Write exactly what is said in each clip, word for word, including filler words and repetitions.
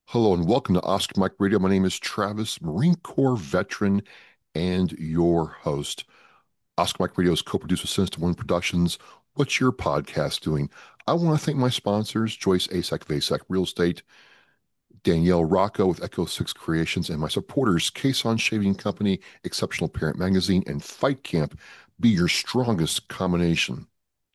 Hello and welcome to Oscar Mike Radio. My name is Travis, Marine Corps veteran and your host. Oscar Mike Radio is co-produced with Sinister One Productions. What's your podcast doing? I want to thank my sponsors, Joyce Asac of Asac Real Estate, Danielle Rocco with Echo Six Creations, and my supporters, Cason Shaving Company, Exceptional Parent Magazine, and Fight Camp. Be your strongest combination.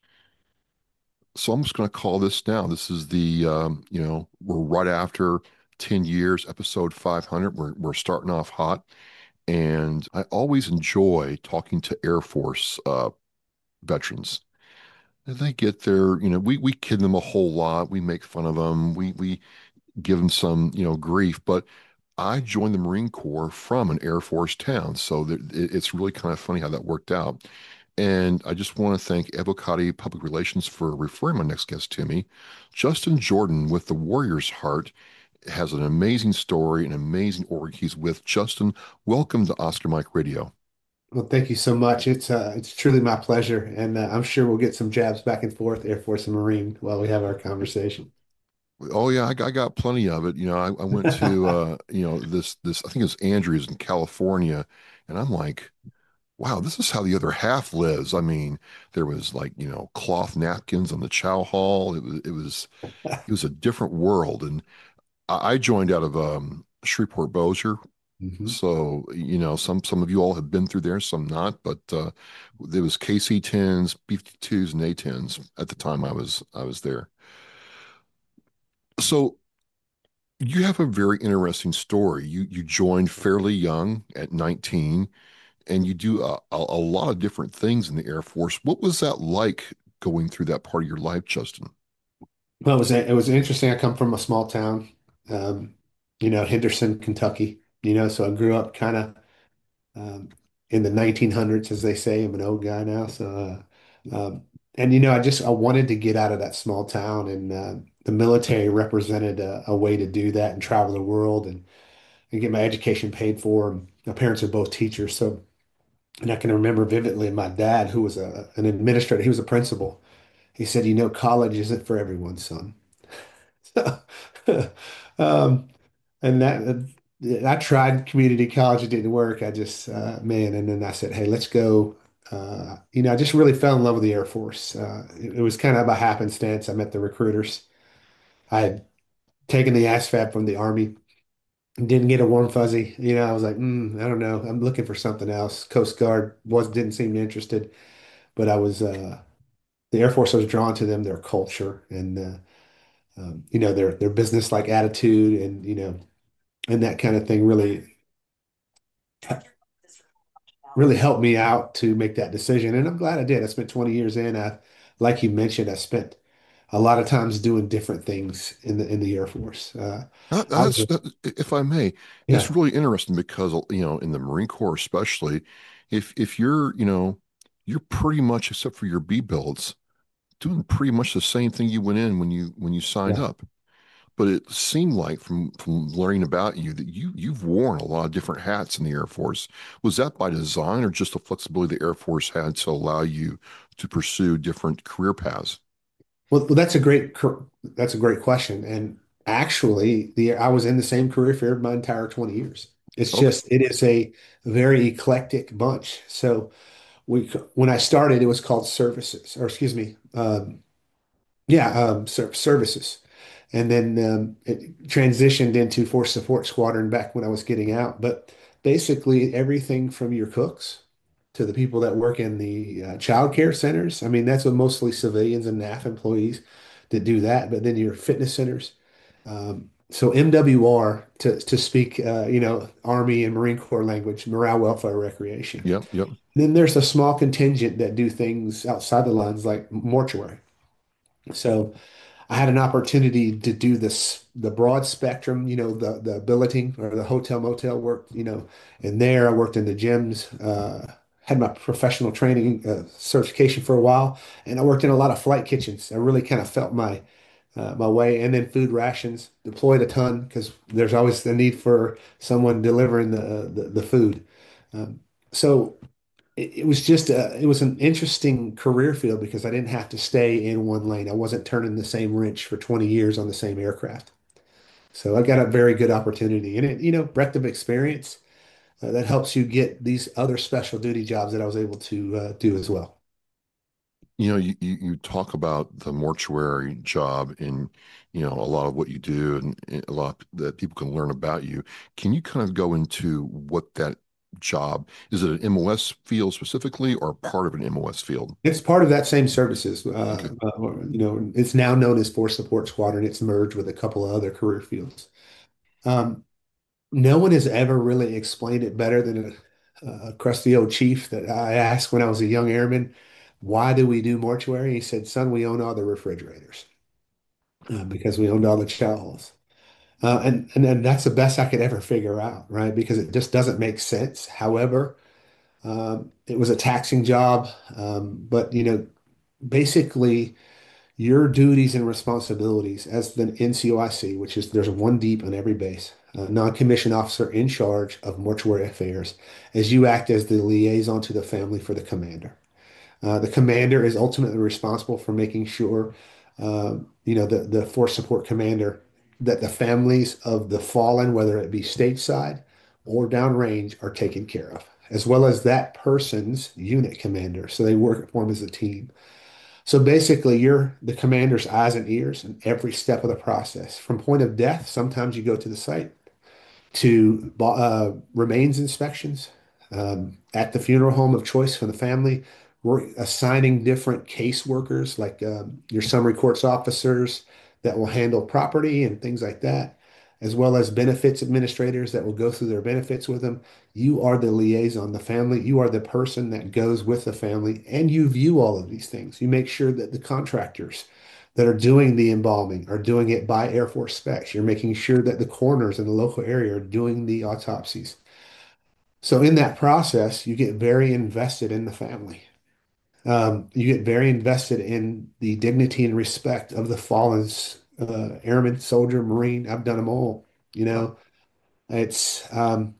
So I'm just going to call this now. This is the, um, you know, we're right after ten years, episode five hundred. We're, we're starting off hot. And I always enjoy talking to Air Force uh, veterans. And they get their, you know, we, we kid them a whole lot. We make fun of them. We, we give them some, you know, grief. But I joined the Marine Corps from an Air Force town. So that it, it's really kind of funny how that worked out. And I just want to thank Evocati Public Relations for referring my next guest to me. Justin Jordan with the Warrior's Heart has an amazing story, an amazing org he's with. Justin, welcome to Oscar Mike Radio. Well, thank you so much. It's uh, it's truly my pleasure, and uh, I'm sure we'll get some jabs back and forth, Air Force and Marine, while we have our conversation. Oh yeah, I, got- I got plenty of it. You know, I, I went to uh, you know, this this I think it's Andrews in California, and I'm like, wow, this is how the other half lives. I mean, there was like, you know, cloth napkins on the chow hall. It was it was it was a different world. And I, I joined out of um, Shreveport Bossier. hmm So, you know, some some of you all have been through there, some not, but uh, there was K C tens, B fifty-twos, and A tens at the time I was I was there. So you have a very interesting story. You you joined fairly young at nineteen, and you do a, a, a lot of different things in the Air Force. What was that like going through that part of your life, Justin? Well, it was it was interesting. I come from a small town, um, you know, Henderson, Kentucky. You know, so I grew up kind of um, in the nineteen hundreds, as they say. I'm an old guy now, so uh, um, and you know, I just I wanted to get out of that small town, and uh, the military represented a, a way to do that and travel the world and and get my education paid for. My parents are both teachers, so and I can remember vividly my dad, who was a, an administrator, he was a principal. He said, "You know, college isn't for everyone, son." um, and that I tried community college, it didn't work. I just uh, man, and then I said, "Hey, let's go." Uh, you know, I just really fell in love with the Air Force. Uh, it, it was kind of by happenstance. I met the recruiters. I had taken the ASVAB from the Army. Didn't get a warm fuzzy. You know, I was like, mm, I don't know. I'm looking for something else. Coast Guard was didn't seem interested, but I was uh, the Air Force. I was drawn to them, their culture, and uh, um, you know their their business like attitude, and you know, and that kind of thing really really helped me out to make that decision. And I'm glad I did. I spent twenty years in. I, like you mentioned, I spent a lot of times doing different things in the in the Air Force. Uh, That, I was, that's that, if I may, it's yeah, really interesting because you know in the Marine Corps especially, if if you're you know you're pretty much except for your B builds doing pretty much the same thing you went in when you when you signed yeah. up. But it seemed like from from learning about you that you you've worn a lot of different hats in the Air Force. Was that by design or just the flexibility the Air Force had to allow you to pursue different career paths? Well, well, that's a great cur- that's a great question. And actually, the I was in the same career field my entire twenty years. It's Okay. just it is a very eclectic bunch. So we when I started, it was called services, or excuse me, um, yeah, um, ser services, and then um, it transitioned into Force Support Squadron back when I was getting out. But basically, everything from your cooks to the people that work in the uh, child care centers. I mean, that's what mostly civilians and N A F employees that do that. But then your fitness centers. Um, so M W R, to to speak, uh, you know, Army and Marine Corps language, morale, welfare, recreation. Yep. Yep. Then there's a small contingent that do things outside the lines like mortuary. So I had an opportunity to do this, the broad spectrum, you know, the the billeting or the hotel motel work, you know, and there I worked in the gyms, uh, had my professional training uh, certification for a while, and I worked in a lot of flight kitchens. I really kind of felt my uh, my way, and then food rations, deployed a ton because there's always the need for someone delivering the the, the food. Um, so it, it was just a, it was an interesting career field because I didn't have to stay in one lane. I wasn't turning the same wrench for twenty years on the same aircraft. So I got a very good opportunity, and it, you know, breadth of experience uh, that helps you get these other special duty jobs that I was able to uh, do as well. You know, you, you you talk about the mortuary job and, you know, a lot of what you do and, and a lot that people can learn about you. Can you kind of go into what that job is? It an M O S field specifically or part of an M O S field? It's part of that same services. Okay. Uh, uh, you know, it's now known as Force Support Squadron. It's merged with a couple of other career fields. Um, no one has ever really explained it better than a, a crusty old chief that I asked when I was a young airman, why do we do mortuary? He said, son, we own all the refrigerators uh, because we owned all the chow halls. Uh, and, and and that's the best I could ever figure out, right? Because it just doesn't make sense. However, um, it was a taxing job, um, but you know, basically your duties and responsibilities as the N C O I C, which is there's one deep on every base, a non-commissioned officer in charge of mortuary affairs, as you act as the liaison to the family for the commander. Uh, the commander is ultimately responsible for making sure, uh, you know, the, the force support commander, that the families of the fallen, whether it be stateside or downrange, are taken care of, as well as that person's unit commander. So they work form as a team. So basically, you're the commander's eyes and ears in every step of the process. From point of death, sometimes you go to the site to uh, remains inspections um, at the funeral home of choice for the family. We're assigning different caseworkers, like um, your summary courts officers that will handle property and things like that, as well as benefits administrators that will go through their benefits with them. You are the liaison, the family. You are the person that goes with the family, and you view all of these things. You make sure that the contractors that are doing the embalming are doing it by Air Force specs. You're making sure that the coroners in the local area are doing the autopsies. So in that process, you get very invested in the family. Um, you get very invested in the dignity and respect of the fallen's uh, airman, soldier, Marine. I've done them all. You Wow. know, it's um,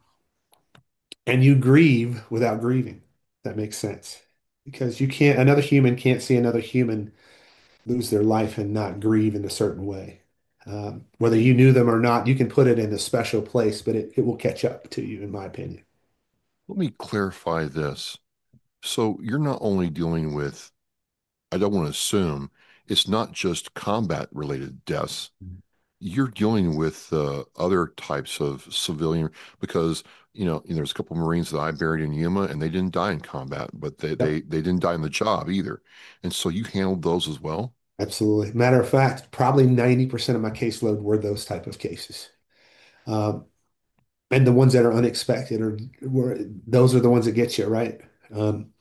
and you grieve without grieving. That makes sense because you can't. Another human can't see another human lose their life and not grieve in a certain way. Um, whether you knew them or not, you can put it in a special place, but it, it will catch up to you, in my opinion. Let me clarify this. So you're not only dealing with, I don't want to assume, it's not just combat related deaths. You're dealing with uh, other types of civilian because you know, you know, there's a couple of Marines that I buried in Yuma and they didn't die in combat, but they Yep, they they didn't die in the job either. And so you handled those as well. absolutely. Matter of fact, probably ninety percent of my caseload were those type of cases. Um, and the ones that are unexpected or were those are the ones that get you, right? Um,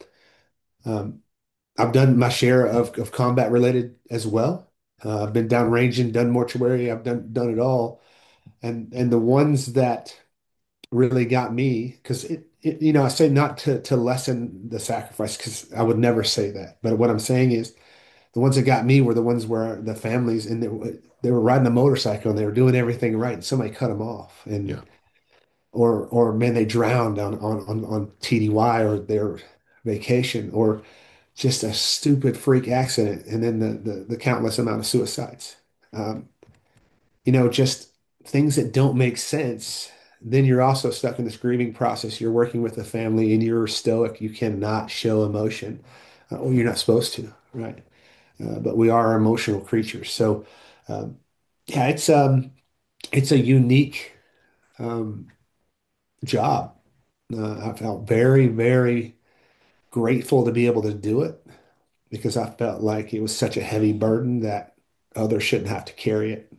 um, I've done my share of, of combat related as well. Uh, I've been downranging, done mortuary, I've done done it all. And and the ones that really got me because it, it, you know, I say not to to lessen the sacrifice because I would never say that. But what I'm saying is the ones that got me were the ones where the families and they, were- they were riding a motorcycle and they were doing everything right and somebody cut them off Yeah. and or or man they drowned on on on, on T D Y or their vacation or just a stupid freak accident and then the the, the countless amount of suicides. Um, you know, just things that don't make sense, then you're also stuck in this grieving process. You're working with a family and you're stoic. You cannot show emotion, uh, or you're not supposed to, right? Uh, but we are emotional creatures. So, um, yeah, it's um, it's a unique um, job. Uh, I felt very, very grateful to be able to do it because I felt like it was such a heavy burden that others shouldn't have to carry it.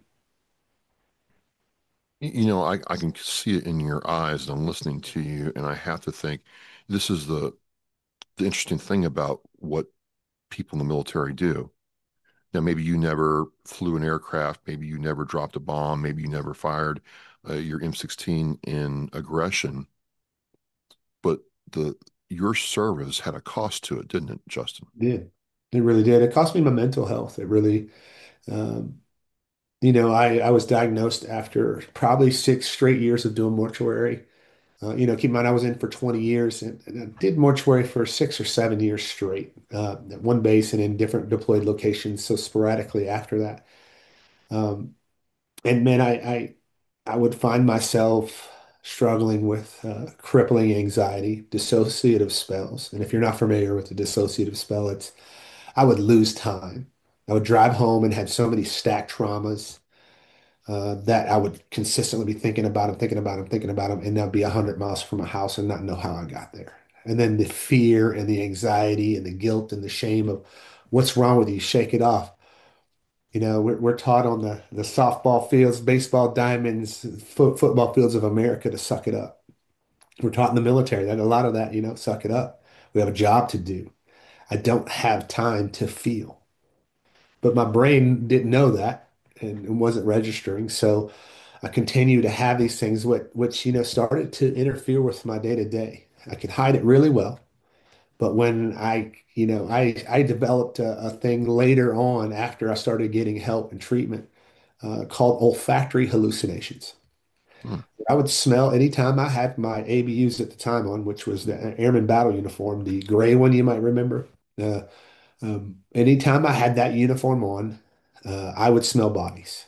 Y- You know, I, I can see it in your eyes and I'm listening to you, and I have to think this is the the interesting thing about what people in the military do. Now, maybe you never flew an aircraft, maybe you never dropped a bomb, maybe you never fired uh, your M sixteen in aggression, but the your service had a cost to it, didn't it, Justin? It did. It really did. It cost me my mental health. It really, um, you know, I, I was diagnosed after probably six straight years of doing mortuary. Uh, you know, keep in mind, I was in for twenty years and, and I did mortuary for six or seven years straight uh, at one base and in different deployed locations. So sporadically after that. Um, and man, I, I I would find myself struggling with uh, crippling anxiety, dissociative spells. And if you're not familiar with the dissociative spell, it's I would lose time. I would drive home and have so many stacked traumas uh, that I would consistently be thinking about them, thinking about them, thinking about them, and I'd be a hundred miles from my house and not know how I got there. And then the fear and the anxiety and the guilt and the shame of what's wrong with you, shake it off. You know, we're, we're taught on the, the softball fields, baseball diamonds, foot, football fields of America to suck it up. We're taught in the military that a lot of that, you know, suck it up. We have a job to do. I don't have time to feel. But my brain didn't know that and, and wasn't registering. So I continued to have these things, which, which, you know, started to interfere with my day to day. I could hide it really well. But when I, you know, I, I developed a, a thing later on after I started getting help and treatment uh, called olfactory hallucinations. Hmm. I would smell anytime I had my A B Us at the time on, which was the Airman Battle Uniform, the gray one you might remember. Uh, um, anytime I had that uniform on, uh, I would smell bodies,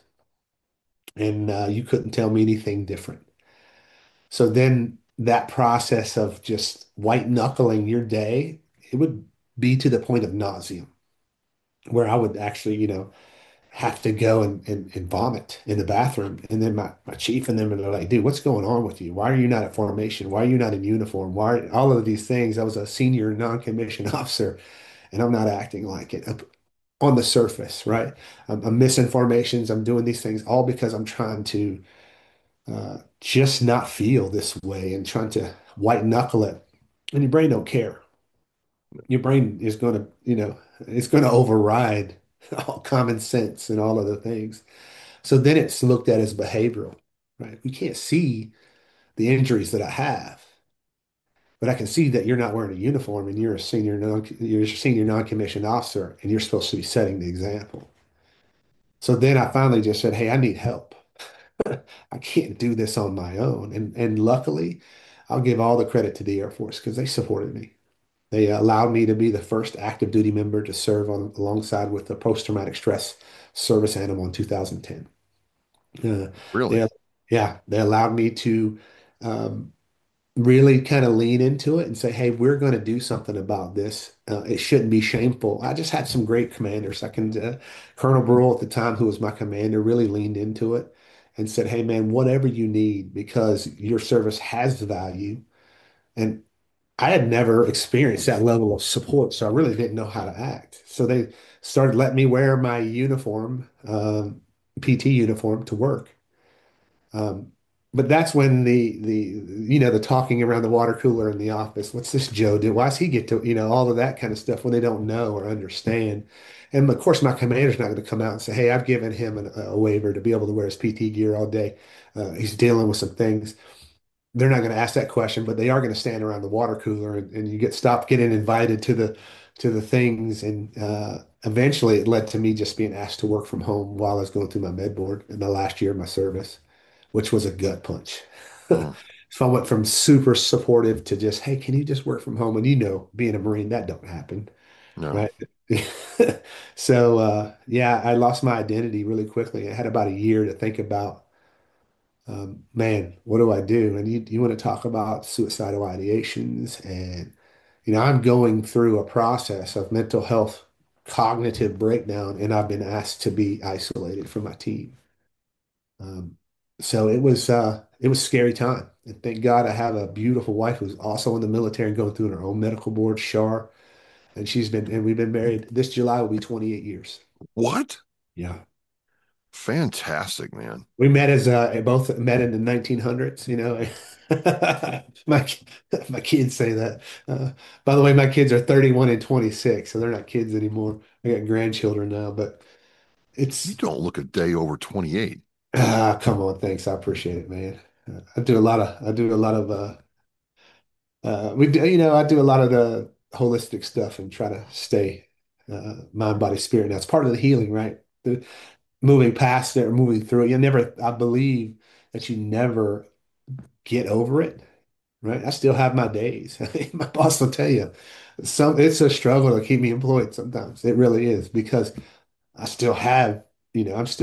and uh, you couldn't tell me anything different. So then that process of just white knuckling your day, it would be to the point of nausea, where I would actually, you know, have to go and, and, and vomit in the bathroom. And then my, my chief and them are like, dude, what's going on with you? Why are you not at formation? Why are you not in uniform? Why are all of these things? I was a senior non-commissioned officer and I'm not acting like it up on the surface, right? I'm, I'm missing formations. I'm doing these things all because I'm trying to uh, just not feel this way and trying to white knuckle it. And your brain don't care. Your brain is going to, you know, it's going to override all common sense and all of the things. So then it's looked at as behavioral, right? We can't see the injuries that I have, but I can see that you're not wearing a uniform and you're a senior non you're a senior non-commissioned officer and you're supposed to be setting the example. So then I finally just said, "Hey, I need help. I can't do this on my own." And and luckily, I'll give all the credit to the Air Force because they supported me. They allowed me to be the first active duty member to serve on alongside with the post-traumatic stress service animal in two thousand ten. Uh, Really? they, yeah, they allowed me to um, really kind of lean into it and say, hey, we're going to do something about this. Uh, it shouldn't be shameful. I just had some great commanders. I can, uh, Colonel Burrell at the time, who was my commander, really leaned into it and said, hey, man, whatever you need, because your service has value. And I had never experienced that level of support, so I really didn't know how to act. So they started letting me wear my uniform, um, P T uniform to work. Um, but that's when the the you know the talking around the water cooler in the office. What's this Joe do? Why does he get to you know all of that kind of stuff when they don't know or understand? And of course, my commander's not going to come out and say, "Hey, I've given him an, a waiver to be able to wear his P T gear all day. Uh, he's dealing with some things." They're not going to ask that question, but they are going to stand around the water cooler and, and you get stopped getting invited to the to the things. And uh, eventually, it led to me just being asked to work from home while I was going through my med board in the last year of my service, which was a gut punch. Hmm. So I went from super supportive to just, hey, can you just work from home? And you know, being a Marine, that don't happen, No. right? So uh, yeah, I lost my identity really quickly. I had about a year to think about, um, man, what do I do? And you, you want to talk about suicidal ideations. And, you know, I'm going through a process of mental health cognitive breakdown, and I've been asked to be isolated from my team. Um, so it was uh, it was a scary time. And thank God I have a beautiful wife who's also in the military and going through her own medical board, Shar. And she's been, and we've been married. This July will be twenty-eight years. What? Yeah. Fantastic, man. We met as uh, both met in the nineteen hundreds, you know. My my kids say that. Uh, by the way, my kids are thirty-one and twenty-six, so they're not kids anymore. I got grandchildren now, but You it's don't look a day over twenty-eight. ah, come on, thanks. I appreciate it, man. Uh, I do a lot of I do a lot of uh uh we do, you know, I do a lot of the holistic stuff and try to stay uh mind, body, spirit. That's part of the healing, right? The, moving past it or moving through it. You never, I believe that you never get over it, right? I still have my days. My boss will tell you, some it's a struggle to keep me employed sometimes. It really is because I still have, you know, I'm still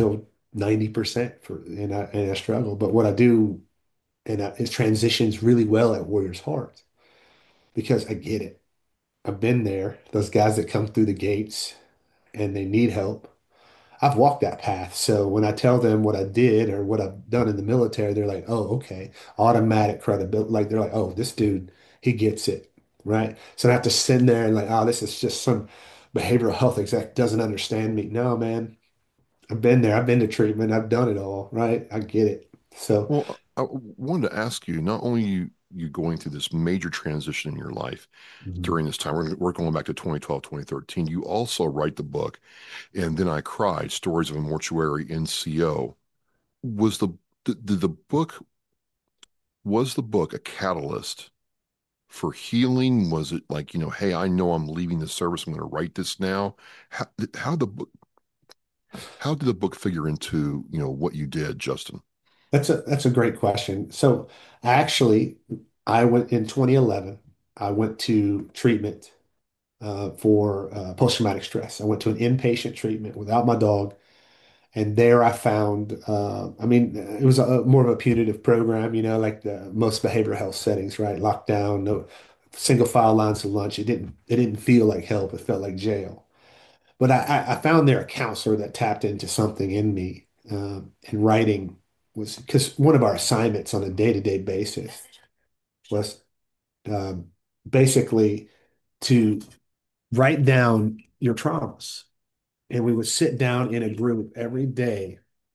ninety percent for and I and I struggle. But what I do and I, it transitions really well at Warriors Heart because I get it. I've been there. Those guys that come through the gates and they need help. I've walked that path. So when I tell them what I did or what I've done in the military, they're like, "Oh, okay." Automatic credibility. Like they're like, "Oh, this dude, he gets it." Right? So I have to sit there and like, "Oh, this is just some behavioral health exec doesn't understand me." No, man. I've been there. I've been to treatment. I've done it all, right? I get it. So, Well, I I wanted to ask you, not only you you going through this major transition in your life mhm. during this time, we're, we're going back to twenty twelve, twenty thirteen, you also write the book, And Then I Cried, Stories of a Mortuary N C O. Was the, did the book, was the book a catalyst for healing? Was it like, you know, hey, I know I'm leaving the service. I'm going to write this now. How, how the book, how did the book figure into, you know, what you did, Justin? That's a that's a great question. So actually, I went in twenty eleven. I went to treatment uh, for uh, post-traumatic stress. I went to an inpatient treatment without my dog, and there I found. Uh, I mean, it was a, more of a punitive program, you know, like the most behavioral health settings, right? Lockdown, no single file lines of lunch. It didn't it didn't feel like help. It felt like jail. But I, I found there a counselor that tapped into something in me. Um, and writing was because one of our assignments on a day-to-day basis was um, basically to write down your traumas. And we would sit down in a group every day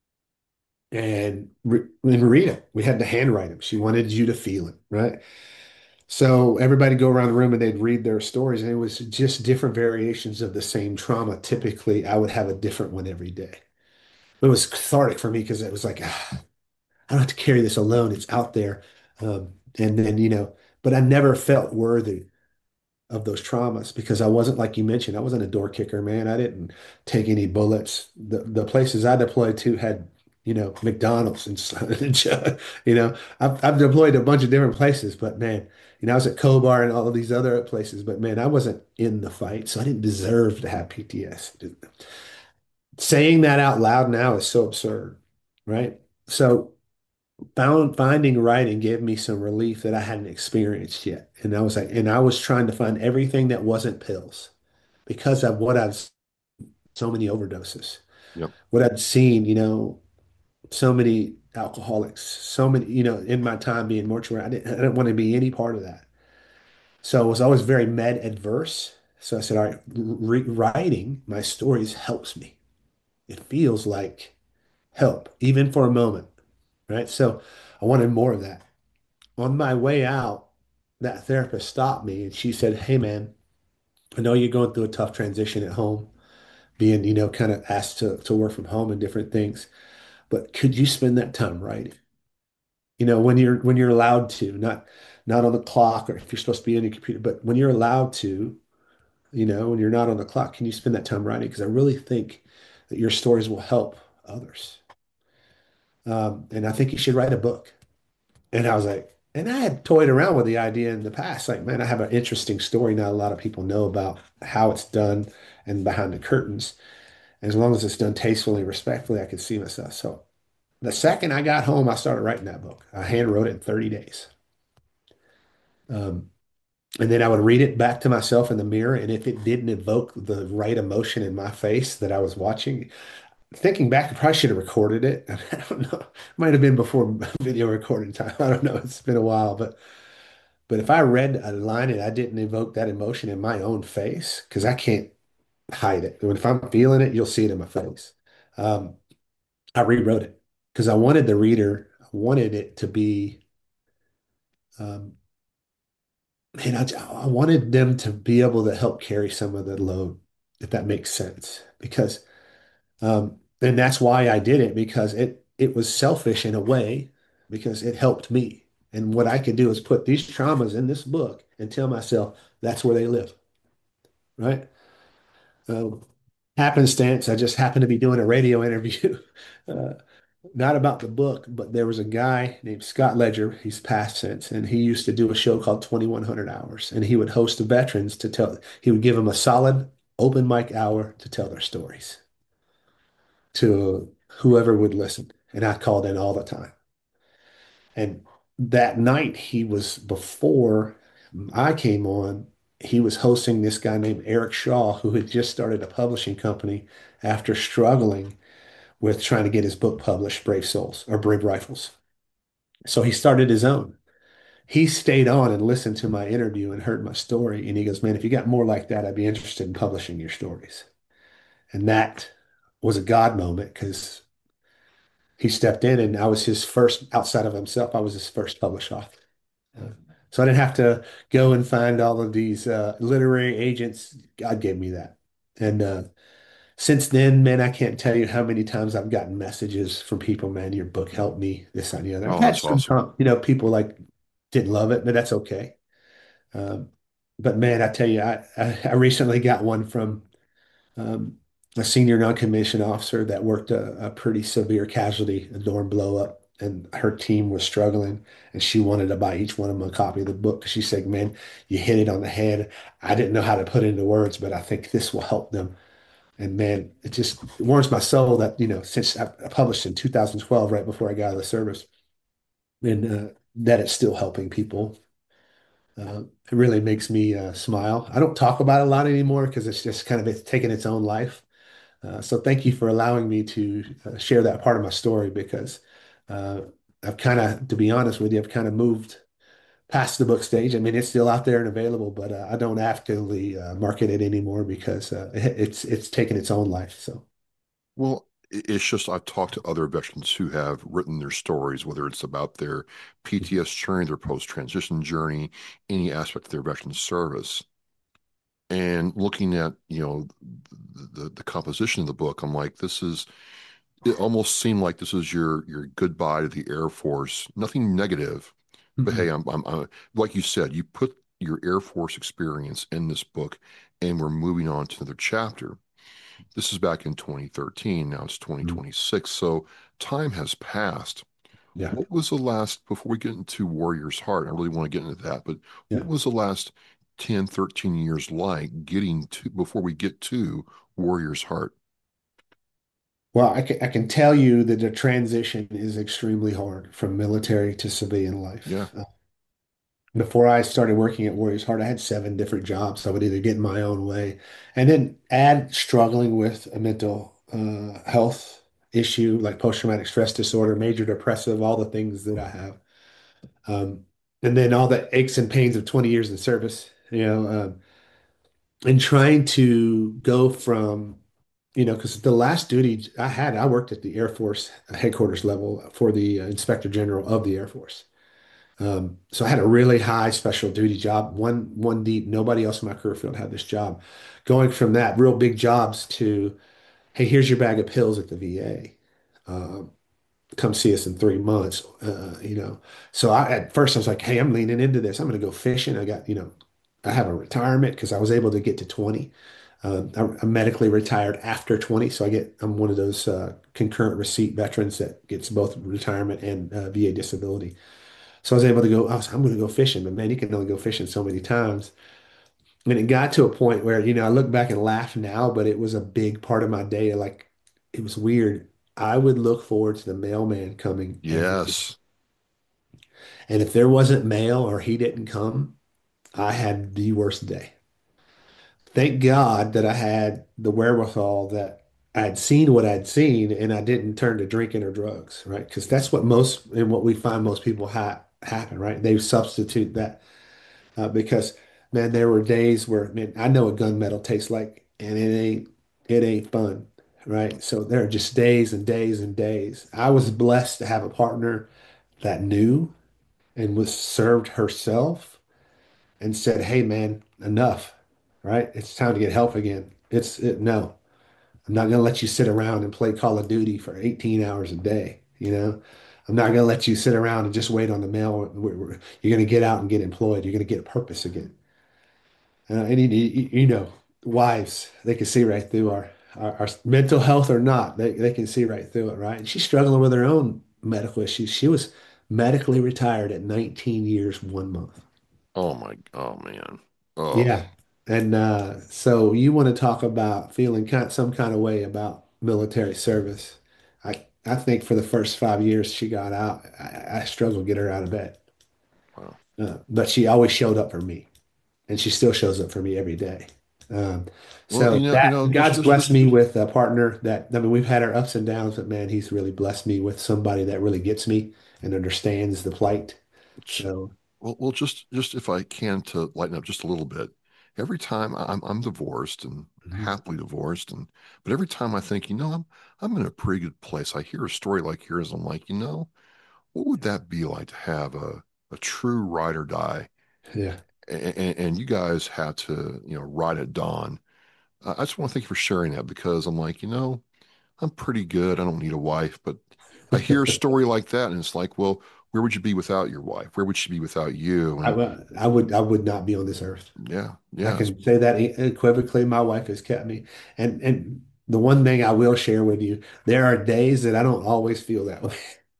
and, re and read it. We had to handwrite them. She wanted you to feel it, right? So everybody go around the room and they'd read their stories, and it was just different variations of the same trauma. Typically, I would have a different one every day. It was cathartic for me because it was like, ah, I don't have to carry this alone. It's out there. Um, and then, you know, but I never felt worthy of those traumas because I wasn't, like you mentioned, I wasn't a door kicker, man. I didn't take any bullets. The the places I deployed to had, you know, McDonald's and, you know, I've, I've deployed to a bunch of different places, but man, you know, I was at Kobar and all of these other places, but man, I wasn't in the fight, so I didn't deserve to have P T S. Saying that out loud now is so absurd, right? So found finding writing gave me some relief that I hadn't experienced yet. And I was like, and I was trying to find everything that wasn't pills because of what I've so many overdoses, Yep. what I'd seen, you know, so many alcoholics, so many, you know, in my time being mortuary, I didn't, I didn't want to be any part of that. So I was always very med adverse. So I said, all right, re writing my stories helps me. It feels like help, even for a moment, right? So I wanted more of that. On my way out, that therapist stopped me and she said, "Hey, man, I know you're going through a tough transition at home, being, you know, kind of asked to, to work from home and different things, but could you spend that time writing? You know, when you're when you're allowed to, not not on the clock or if you're supposed to be on your computer, but when you're allowed to, you know, when you're not on the clock, can you spend that time writing? Because I really think that your stories will help others. Um, and I think you should write a book." And I was like, and I had toyed around with the idea in the past, like, man, I have an interesting story not a lot of people know about how it's done and behind the curtains. And as long as it's done tastefully and respectfully, I could see myself. So the second I got home, I started writing that book. I hand wrote it in thirty days. Um, and then I would read it back to myself in the mirror. And if it didn't evoke the right emotion in my face that I was watching, thinking back, I probably should have recorded it. I don't know. Might have been before video recording time. I don't know. It's been a while, but But if I read a line and I didn't evoke that emotion in my own face, because I can't hide it. If I'm feeling it, you'll see it in my face. Um, I rewrote it because I wanted the reader, I wanted it to be, um, man, I, I wanted them to be able to help carry some of the load, if that makes sense. Because, um, and that's why I did it because it it was selfish in a way because it helped me. And what I could do is put these traumas in this book and tell myself that's where they live, right? Um, Happenstance, I just happened to be doing a radio interview, uh, not about the book, but there was a guy named Scott Ledger. He's passed since, and he used to do a show called twenty-one hundred Hours, and he would host the veterans to tell. He would give them a solid open mic hour to tell their stories. To whoever would listen. And I called in all the time. And that night, he was before I came on, he was hosting this guy named Eric Shaw, who had just started a publishing company after struggling with trying to get his book published, Brave Souls or Brave Rifles. So he started his own. He stayed on and listened to my interview and heard my story. And he goes, man, if you got more like that, I'd be interested in publishing your stories. And that was a God moment because he stepped in and I was his first, outside of himself, I was his first published author. Uh, so I didn't have to go and find all of these uh, literary agents. God gave me that. And uh, since then, man, I can't tell you how many times I've gotten messages from people, man, your book helped me, this, that, and the other. I've Oh, had that's some, awesome. com- you know, people like didn't love it, but that's okay. Um, but man, I tell you, I, I, I recently got one from um, a senior non-commissioned officer that worked a, a pretty severe casualty, a dorm blow up, and her team was struggling, and she wanted to buy each one of them a copy of the book because she said, "Man, you hit it on the head. I didn't know how to put it into words, but I think this will help them." And man, it just warms my soul that, you know, since I I published in two thousand twelve, right before I got out of the service, and uh, that it's still helping people. Uh, it really makes me uh, smile. I don't talk about it a lot anymore because it's just kind of it's taken its own life. Uh, so thank you for allowing me to uh, share that part of my story because uh, I've kind of, to be honest with you, I've kind of moved past the book stage. I mean, it's still out there and available, but uh, I don't actively uh, market it anymore because uh, it, it's it's taken its own life. So. Well, i- it's just I've talked to other veterans who have written their stories, whether it's about their P T S journey, their post-transition journey, any aspect of their veteran service. And looking at, you know, the, the the composition of the book, I'm like, this is it almost seemed like this is your your goodbye to the Air Force. Nothing negative, but hey, Mm-mm. I'm, I'm, I'm like you said, you put your Air Force experience in this book, and we're moving on to another chapter. This is back in twenty thirteen. Now it's Mm. twenty twenty-six. So time has passed. Yeah. What was the last, before we get into Warrior's Heart, I really want to get into that, but what Yeah. was the last ten, thirteen years like getting to, before we get to Warrior's Heart? Well, I can, I can tell you that the transition is extremely hard from military to civilian life. Yeah. Uh, before I started working at Warriors Heart, I had seven different jobs. I would either get in my own way and then add struggling with a mental uh, health issue like post-traumatic stress disorder, major depressive, all the things that I have. Um, and then all the aches and pains of twenty years in service, you know, um, and trying to go from you know, because the last duty I had, I worked at the Air Force headquarters level for the uh, Inspector General of the Air Force. Um, so I had a really high special duty job, one one deep. Nobody else in my career field had this job. Going from that real big jobs to, hey, here's your bag of pills at the V A. Um, come see us in three months. Uh, you know, so I at first I was like, hey, I'm leaning into this. I'm going to go fishing. I got, you know, I have a retirement because I was able to get to twenty. Um, I'm, I'm medically retired after twenty, so I get I'm one of those uh, concurrent receipt veterans that gets both retirement and uh, V A disability. So I was able to go. I was, I'm going to go fishing, but man, you can only go fishing so many times. And it got to a point where you know I look back and laugh now, but it was a big part of my day. Like it was weird. I would look forward to the mailman coming every day, Yes. and if there wasn't mail or he didn't come, I had the worst day. Thank God that I had the wherewithal that I had seen what I'd seen and I didn't turn to drinking or drugs, right? Because that's what most and what we find most people ha happen, right? They substitute that uh, because man, there were days where man, I know what gunmetal tastes like, and it ain't it ain't fun, right? So there are just days and days and days. I was blessed to have a partner that knew and was served herself and said, "Hey, man, enough, right? It's time to get help again. It's it, no, I'm not going to let you sit around and play Call of Duty for eighteen hours a day. You know, I'm not going to let you sit around and just wait on the mail. We're- we're- You're going to get out and get employed. You're going to get a purpose again. Uh, and you, you, you know, wives, they can see right through our, our, our mental health or not. They, they can see right through it, right? And she's struggling with her own medical issues. She was medically retired at nineteen years, one month. Oh my, oh man. Oh, Yeah. And uh, so you want to talk about feeling kind some kind of way about military service. I I think for the first five years she got out, I, I struggled to get her out of bed. Wow. Uh, but she always showed up for me, and she still shows up for me every day. Um, Well, so you know, you that know, just, God's just, blessed just, me just, with a partner that I mean we've had our ups and downs, but man, he's really blessed me with somebody that really gets me and understands the plight. So well, well, just, just if I can to lighten up just a little bit. Every time I'm, I'm divorced and mhm, happily divorced, and but every time I think, you know, I'm, I'm in a pretty good place. I hear a story like yours. I'm like, you know, what would that be like to have a, a true ride or die? yeah. And, and you guys had to, you know, ride at dawn. I I just want to thank you for sharing that because I'm like, you know, I'm pretty good. I don't need a wife, but I hear a story like that, and it's like, well, where would you be without your wife? Where would she be without you? I, And would- I would I would not be on this earth. yeah, I yeah, it's, can say that e- unequivocally. My wife has kept me. And and the one thing I will share with you, there are days that I don't always feel that way.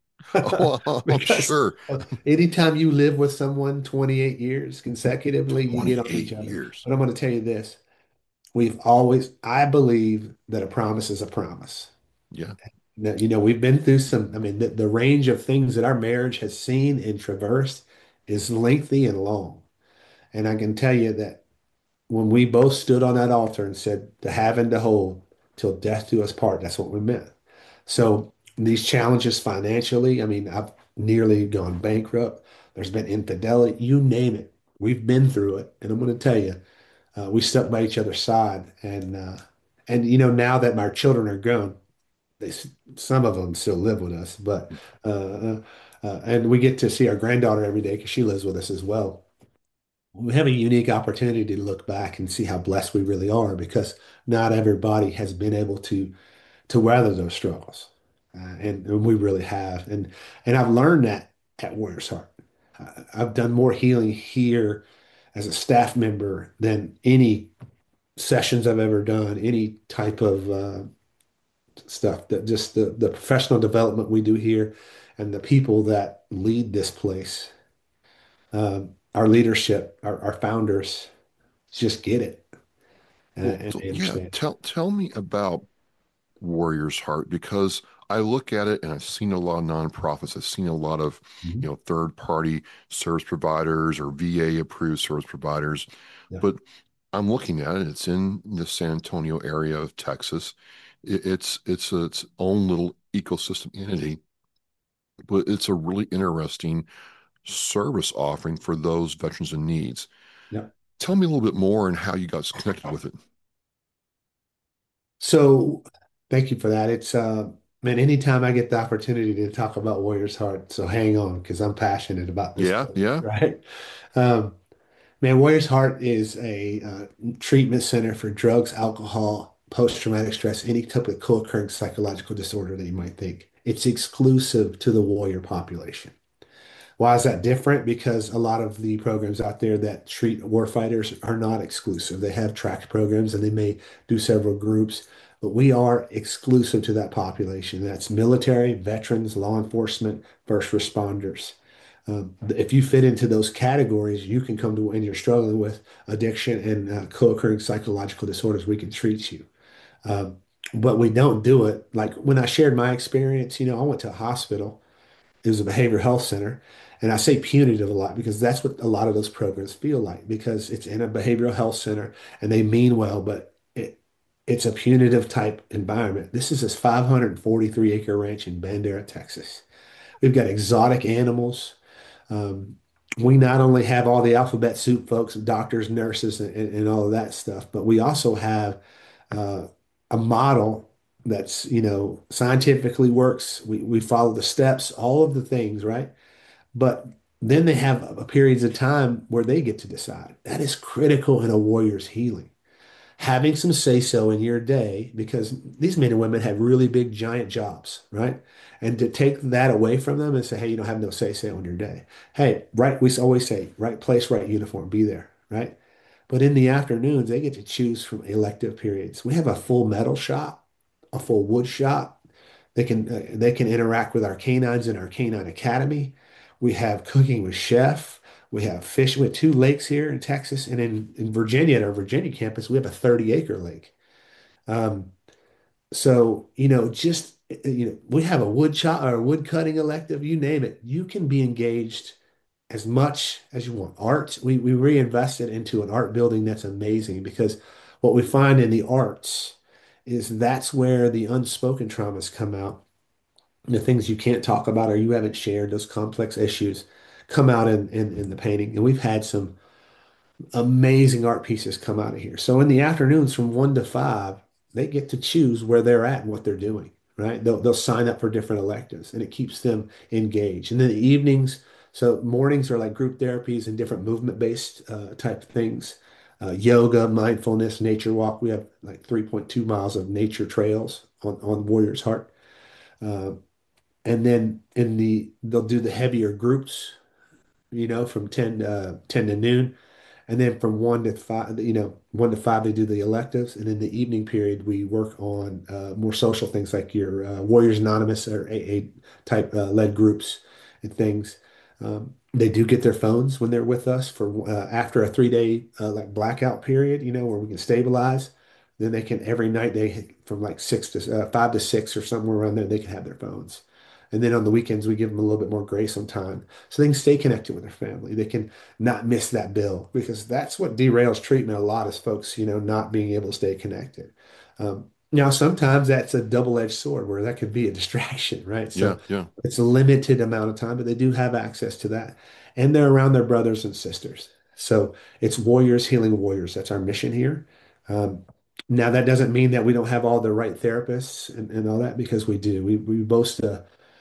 oh, I'm Because sure. uh, anytime you live with someone twenty-eight years consecutively, you get on each twenty-eight other. years. But I'm going to tell you this. We've always, I believe that a promise is a promise. Yeah. That, you know, we've been through some, I mean, the, the range of things that our marriage has seen and traversed is lengthy and long. And I can tell you that when we both stood on that altar and said, to have and to hold till death do us part, that's what we meant. So these challenges financially, I mean, I've nearly gone bankrupt. There's been infidelity, you name it. We've been through it. And I'm going to tell you, uh, we stuck by each other's side. And, uh, and, you know, now that my children are grown, they, some of them still live with us, but, uh, uh, uh, and we get to see our granddaughter every day because she lives with us as well. We have a unique opportunity to look back and see how blessed we really are because not everybody has been able to to weather those struggles, uh, and, and we really have. And and I've learned that at Warriors Heart. Uh, I've done more healing here as a staff member than any sessions I've ever done, any type of uh, stuff. That just the the professional development we do here, and the people that lead this place, um, our leadership, our, our founders just get it, uh, Well, and t- they yeah, understand. tell tell me about Warrior's Heart because I look at it and I've seen a lot of nonprofits. I've seen a lot of, you Mhm. know, third party service providers or V A approved service providers. Yeah, But I'm looking at it. It's in the San Antonio area of Texas. It, it's it's its own little ecosystem entity, but it's a really interesting service offering for those veterans in needs. yeah. Tell me a little bit more and how you got connected with it. So thank you for that. It's uh man, anytime I get the opportunity to talk about Warriors Heart, so hang on because I'm passionate about this Yeah, place, yeah. right? Um, man, Warriors Heart is a uh, treatment center for drugs, alcohol, post-traumatic stress, any type of co-occurring psychological disorder that you might think. It's exclusive to the warrior population. Why is that different? Because a lot of the programs out there that treat warfighters are not exclusive. They have tracked programs and they may do several groups, but we are exclusive to that population. That's military, veterans, law enforcement, first responders. Um, if you fit into those categories, you can come to and you're struggling with addiction and uh, co-occurring psychological disorders, we can treat you. Um, but we don't do it. Like when I shared my experience, you know, I went to a hospital. It was a behavioral health center. And I say punitive a lot because that's what a lot of those programs feel like because it's in a behavioral health center and they mean well, but it, it's a punitive type environment. This is this five hundred forty-three acre ranch in Bandera, Texas. We've got exotic animals. Um, we not only have all the alphabet soup folks, doctors, nurses, and, and all of that stuff, but we also have uh, a model that's, you know, scientifically works. We, we follow the steps, all of the things, right? But then they have periods of time where they get to decide. That is critical in a warrior's healing. Having some say so in your day, because these men and women have really big, giant jobs, right? And to take that away from them and say, hey, you don't have no say so in your day. Hey, right, we always say, right place, right uniform, be there, right? But in the afternoons, they get to choose from elective periods. We have a full metal shop, a full wood shop. They can uh, they can interact with our canines in our canine academy. We have cooking with chef. We have fish. We have two lakes here in Texas, and in, in Virginia, at our Virginia campus, we have a thirty acre lake. Um, so, you know, just you know, we have a wood chop or a wood cutting elective, you name it. You can be engaged as much as you want. Art, we, we reinvested into an art building that's amazing because what we find in the arts is that's where the unspoken traumas come out. The things you can't talk about or you haven't shared, those complex issues come out in, in, in the painting. And we've had some amazing art pieces come out of here. So in the afternoons from one to five, they get to choose where they're at and what they're doing, right? They'll, they'll sign up for different electives and it keeps them engaged. And then the evenings, so mornings are like group therapies and different movement-based uh, type things. Uh, yoga, mindfulness, nature walk. We have like three point two miles of nature trails on, on Warrior's Heart. Uh, and then in the, they'll do the heavier groups, you know, from ten, uh, ten to noon. And then from one to five, you know, one to five, they do the electives. And in the evening period, we work on uh, more social things like your uh, Warriors Anonymous or A A type uh, led groups and things. Um, they do get their phones when they're with us for uh, after a three day uh, like blackout period, you know, where we can stabilize. Then they can every night they from like six to uh, five to six or somewhere around there, they can have their phones. And then on the weekends, we give them a little bit more grace on time so they can stay connected with their family. They can not miss that bill because that's what derails treatment a lot is folks, you know, not being able to stay connected. Um, now, sometimes that's a double-edged sword where that could be a distraction, right? Yeah, So yeah. it's a limited amount of time, but they do have access to that. And they're around their brothers and sisters. So it's warriors healing warriors. That's our mission here. Um, now, that doesn't mean that we don't have all the right therapists and, and all that because we do. We, we boast a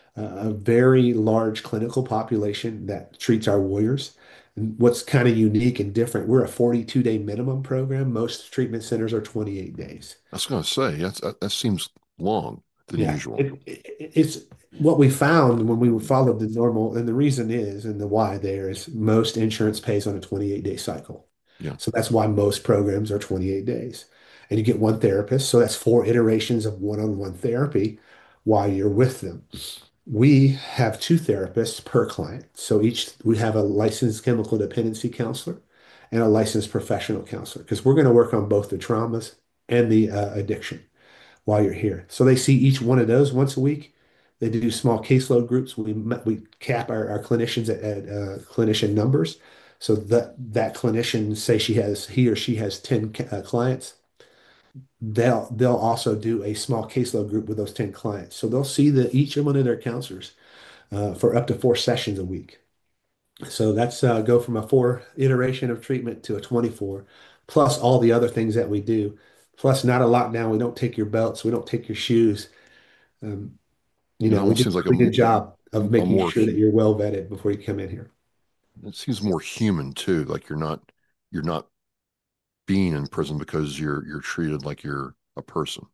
a very large clinical population that treats our warriors. And what's kind of unique and different, we're a forty-two day minimum program. Most treatment centers are twenty-eight days. I was going to say that's, that, that seems long than Yeah, usual. it, it, it's what we found when we followed the normal, and the reason is, and the why there is most insurance pays on a twenty-eight day cycle. Yeah. So that's why most programs are twenty-eight days. And you get one therapist. So that's four iterations of one-on-one therapy while you're with them. We have two therapists per client. So each we have a licensed chemical dependency counselor and a licensed professional counselor because we're going to work on both the traumas and the uh, addiction while you're here. So they see each one of those once a week. They do small caseload groups. We we cap our, our clinicians at, at uh, clinician numbers. So that that clinician say she has he or she has ten uh, clients, they'll they'll also do a small caseload group with those ten clients. So they'll see the each one of their counselors uh, for up to four sessions a week. So that's uh, go from a four iteration of treatment to a twenty-four, plus all the other things that we do. Plus, not a lockdown. We don't take your belts. We don't take your shoes. Um, you It know, we almost do seems like a a, really m- good job of a making more, sure hu- that you're well vetted before you come in here. it seems more human too. Like you're not, you're not being in prison because you're, you're treated like you're a person.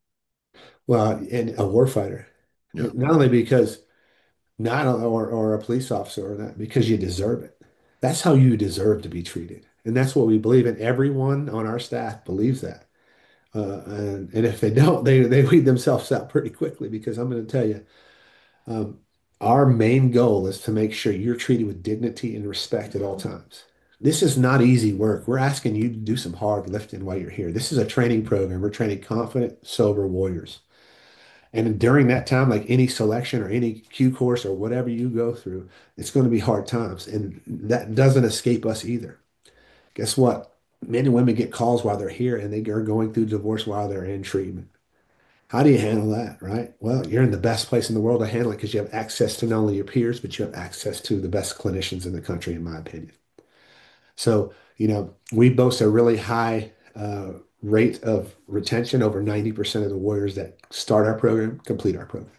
Well, and a warfighter, Yeah. not only because not or or a police officer or that because you deserve it. That's how you deserve to be treated, and that's what we believe. And everyone on our staff believes that. Uh, and and if they don't, they they weed themselves out pretty quickly because I'm going to tell you, um, our main goal is to make sure you're treated with dignity and respect at all times. This is not easy work. We're asking you to do some hard lifting while you're here. This is a training program. We're training confident, sober warriors. And during that time, like any selection or any Q course or whatever you go through, it's going to be hard times. And that doesn't escape us either. Guess what? Men and women get calls while they're here and they are going through divorce while they're in treatment. How do you handle that, right? Well, you're in the best place in the world to handle it because you have access to not only your peers, but you have access to the best clinicians in the country, in my opinion. So, you know, we boast a really high uh, rate of retention. Over ninety percent of the warriors that start our program complete our program.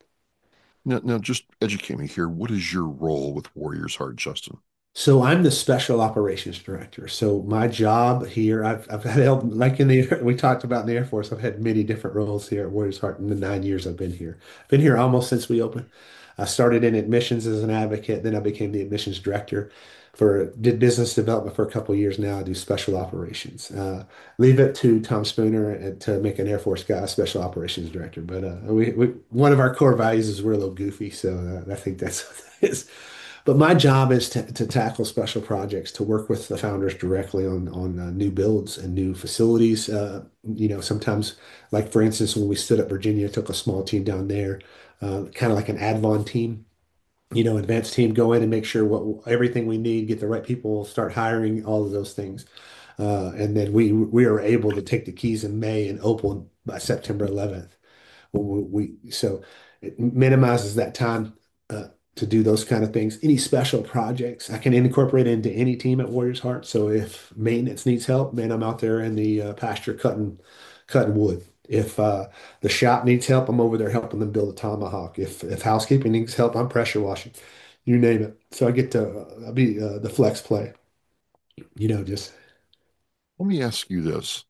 Now, now just educate me here. What is your role with Warriors Heart, Justin? So I'm the special operations director. So my job here, I've I've held like in the we talked about in the Air Force, I've had many different roles here at Warriors Heart in the nine years I've been here. I've been here almost since we opened. I started in admissions as an advocate, then I became the admissions director for did business development for a couple of years now. I do special operations. Uh, leave it to Tom Spooner and to make an Air Force guy a special operations director. But uh, we, we one of our core values is we're a little goofy, so uh, I think that's what that is. But my job is to, to tackle special projects, to work with the founders directly on on uh, new builds and new facilities. Uh, you know, sometimes, like for instance, when we stood up Virginia, took a small team down there, uh, kind of like an Advon team, you know, advanced team, go in and make sure what everything we need, get the right people, start hiring, all of those things. Uh, and then we we are able to take the keys in May and open by September eleventh. We, we so it minimizes that time uh, to do those kind of things. Any special projects I can incorporate into any team at Warriors Heart. So if maintenance needs help, man, I'm out there in the uh, pasture cutting cutting wood. If uh, the shop needs help, I'm over there helping them build a tomahawk. If if housekeeping needs help, I'm pressure washing. You name it. So I get to uh, be uh, the flex play. You know, just Let me ask you this.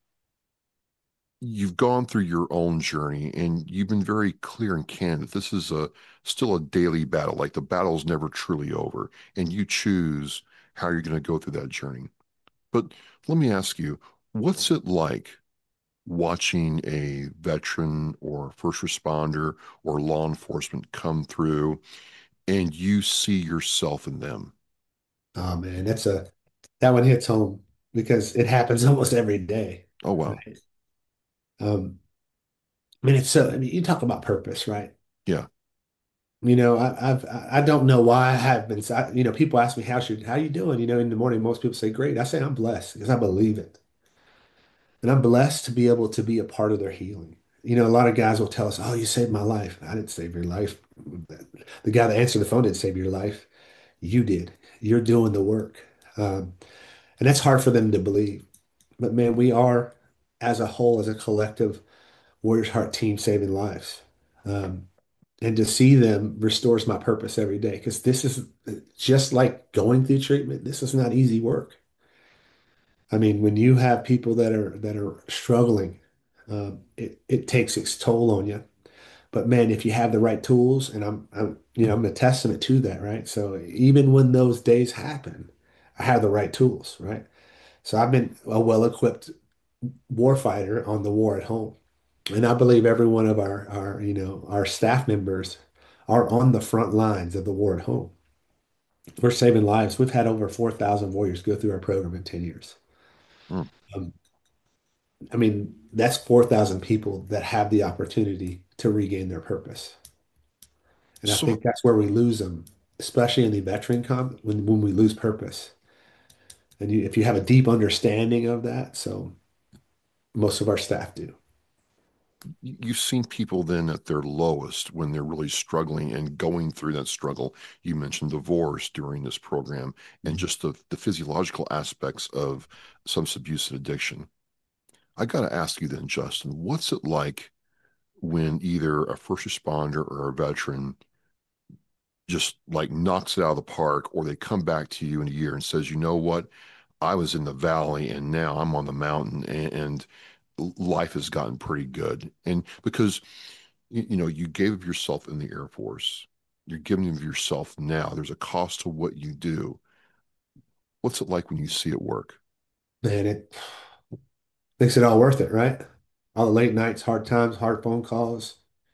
You've gone through your own journey and you've been very clear and candid. This is a still a daily battle. Like the battle's never truly over, and you choose how you're going to go through that journey. But let me ask you, what's it like watching a veteran or first responder or law enforcement come through and you see yourself in them? oh man, that's a that one hits home because it happens almost every day. Oh, wow. Right. Um, I mean, it's so, I mean, you talk about purpose, right? Yeah, You know, I, I've, I don't know why I have been, I, you know, people ask me, how should, how you doing? You know, in the morning, most people say, great. I say, I'm blessed because I believe it. And I'm blessed to be able to be a part of their healing. You know, a lot of guys will tell us, oh, you saved my life. I didn't save your life. The guy that answered the phone didn't save your life. You did. You're doing the work. Um, and that's hard for them to believe. But man, we are, as a whole, as a collective, Warriors Heart team saving lives. Um, and to see them restores my purpose every day because this is just like going through treatment. This is not easy work. I mean, when you have people that are that are struggling, um, it it takes its toll on you. But man, if you have the right tools, and I'm, I'm you know I'm a testament to that, right? So even when those days happen, I have the right tools, right? So I've been a well-equipped warfighter on the war at home. And I believe every one of our, our, you know, our staff members are on the front lines of the war at home. We're saving lives. We've had over four thousand warriors go through our program in ten years. mm. Um, I mean, that's four thousand people that have the opportunity to regain their purpose. And I So think that's where we lose them, especially in the veteran comp when, when we lose purpose. And you, if you have a deep understanding of that, so most of our staff do. you've seen people then at their lowest when they're really struggling and going through that struggle. You mentioned divorce during this program and Mhm. just the, the physiological aspects of substance abuse and addiction. I got to ask you then, Justin, what's it like when either a first responder or a veteran just like knocks it out of the park, or they come back to you in a year and says, you know what, I was in the valley and now I'm on the mountain, and, and life has gotten pretty good. And because you, you know, you gave of yourself in the Air Force, you're giving of yourself now. There's a cost to what you do. What's it like when you see it work? And it makes it all worth it, right? All the late nights, hard times, hard phone calls.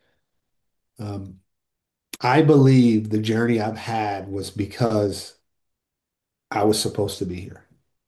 Um, I believe the journey I've had was because I was supposed to be here.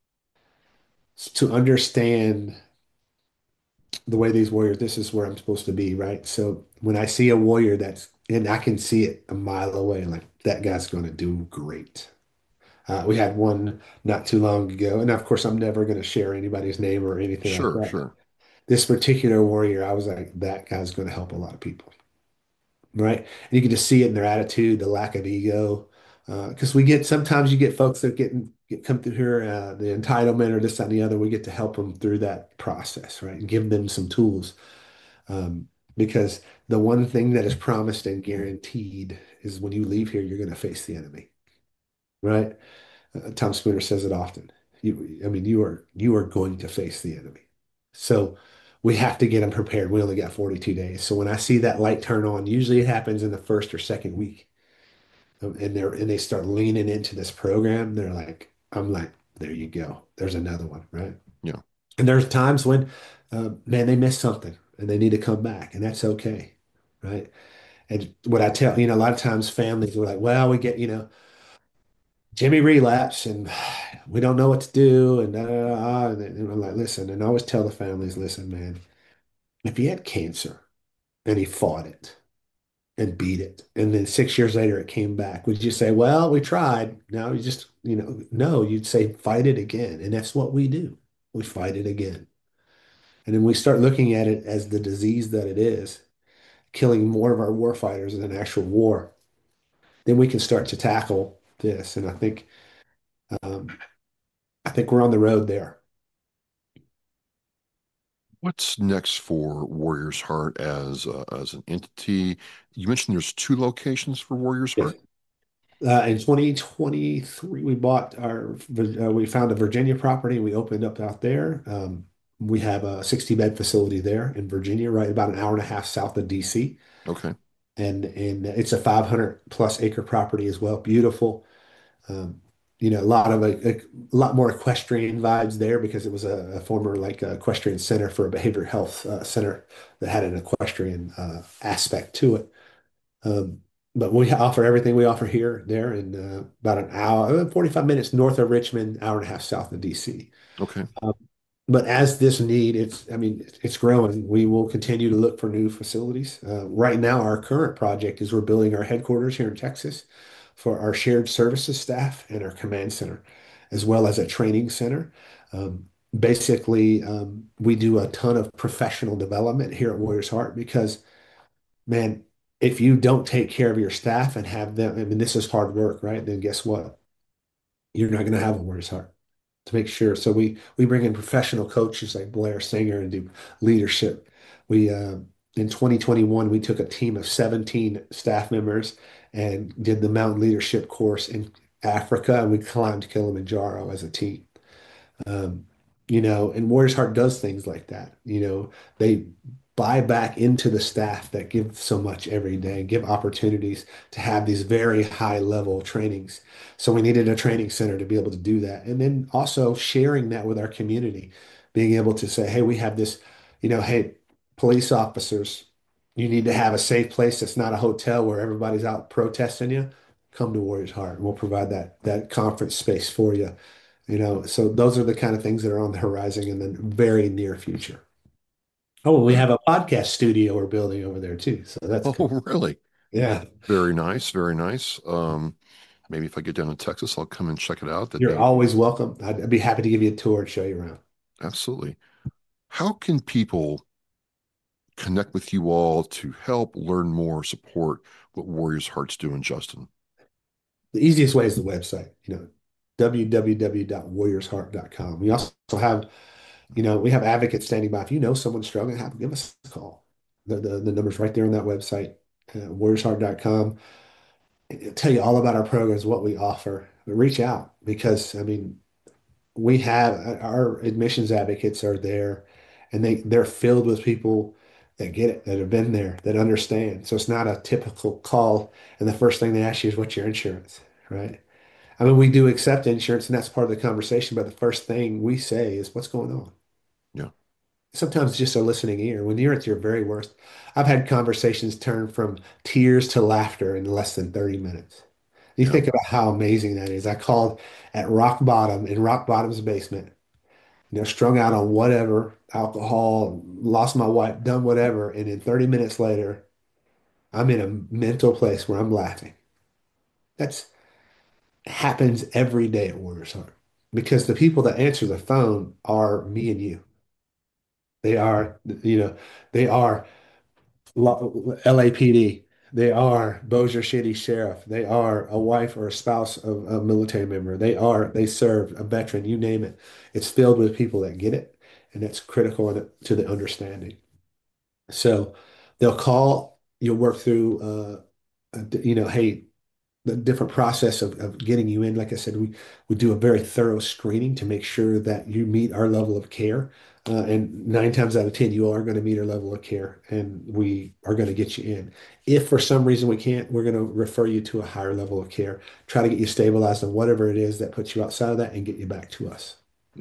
To understand the way these warriors, this is where I'm supposed to be, right? So when I see a warrior that's, and I can see it a mile away, like that guy's going to do great. Uh, we had one not too long ago, and of course, I'm never going to share anybody's name or anything like Sure, that. But sure. this particular warrior, I was like, that guy's going to help a lot of people. Right? And you can just see it in their attitude, the lack of ego. Because we get sometimes you get folks that get, get come through here, uh, the entitlement or this, that, and the other. We get to help them through that process, right? And give them some tools. Um, because the one thing that is promised and guaranteed is when you leave here, you're going to face the enemy, right? Uh, Tom Spooner says it often. You, I mean, you are you are going to face the enemy. So we have to get them prepared. We only got forty-two days. So when I see that light turn on, usually it happens in the first or second week. Um, and they're and they start leaning into this program. They're like, I'm like, there you go. There's another one, right? Yeah. And there's times when, uh, man, they missed something and they need to come back, and that's okay, right? And what I tell, you know, a lot of times families are like, well, we get, you know. Jimmy relapse and we don't know what to do and da, da, da, da. And, then- and I'm like, listen, and I always tell the families, listen, man, if he had cancer and he fought it and beat it, and then six years later it came back, would you say, well, we tried? No, you just, you know, no, you'd say fight it again. And that's what we do. We fight it again. And then we start looking at it as the disease that it is, killing more of our war fighters than actual war. Then we can start to tackle this. And I think um, I think we're on the road there. What's next for Warriors Heart as uh, as an entity? You mentioned there's two locations for Warriors Yes. Heart. Uh, in twenty twenty-three, we bought our, uh, we found a Virginia property and we opened up out there. Um, we have a sixty bed facility there in Virginia, right about an hour and a half south of D C. Okay. And, and it's a five hundred plus acre property as well. Beautiful. Um, you know, a lot of a, a lot more equestrian vibes there because it was a, a former like a equestrian center for a behavioral health uh, center that had an equestrian uh, aspect to it. Um, but we offer everything we offer here, there, in uh, about an hour, uh, forty-five minutes north of Richmond, hour and a half south of D C. Okay. Um, but as this need, it's, I mean, it's growing. We will continue to look for new facilities. Uh, right now, our current project is we're building our headquarters here in Texas for our shared services staff and our command center, as well as a training center. Um, basically, um, we do a ton of professional development here at Warriors Heart because man, if you don't take care of your staff and have them, I mean, this is hard work, right? Then guess what? You're not going to have a warrior's heart to make sure. So we we bring in professional coaches like Blair Singer and do leadership. We uh, in twenty twenty-one we took a team of seventeen staff members and did the mountain leadership course in Africa, and we climbed Kilimanjaro as a team. Um, you know, and Warriors Heart does things like that. You know, they buy back into the staff that give so much every day, give opportunities to have these very high level trainings. So we needed a training center to be able to do that. And then also sharing that with our community, being able to say, hey, we have this, you know, hey, police officers, you need to have a safe place that's not a hotel where everybody's out protesting you. Come to Warriors Heart and we'll provide that that conference space for you. You know, so those are the kind of things that are on the horizon in the very near future. Oh, and we Yeah. have a podcast studio we're building over there too. So that's Oh, cool. really? Yeah. Very nice. Very nice. Um, maybe if I get down to Texas, I'll come and check it out. That'd You're be always welcome. I'd, I'd be happy to give you a tour and show you around. absolutely. How can people connect with you all to help learn more, support what Warriors Heart's doing, Justin? The easiest way is the website, you know, w w w dot warriors heart dot com. We also have, you know, we have advocates standing by. If you know someone struggling, have, give us a call. The, the, the number's right there on that website, uh, warriors heart dot com. It'll tell you all about our programs, what we offer. But reach out because, I mean, we have our admissions advocates are there and they they're filled with people that get it, that have been there, that understand. So it's not a typical call and the first thing they ask you is what's your insurance, right? I mean, we do accept insurance and that's part of the conversation, but the first thing we say is what's going on? Yeah. Sometimes just a listening ear. When you're at your very worst, I've had conversations turn from tears to laughter in less than thirty minutes. You Yeah. think about how amazing that is. I called at rock bottom in rock bottom's basement, you know, strung out on whatever, alcohol, lost my wife, done whatever. And then thirty minutes later, I'm in a mental place where I'm laughing. That's happens every day at Warriors Heart because the people that answer the phone are me and you. They are, you know, they are L A P D. They are Bossier City Sheriff. They are a wife or a spouse of a military member. They are, they serve a veteran, you name it. It's filled with people that get it, and that's critical to the understanding. So they'll call, you'll work through, uh, you know, hey, the different process of, of getting you in. Like I said, we, we do a very thorough screening to make sure that you meet our level of care. Uh, and nine times out of ten, you are going to meet our level of care and we are going to get you in. If for some reason we can't, we're going to refer you to a higher level of care, try to get you stabilized on whatever it is that puts you outside of that and get you back to us. Yeah.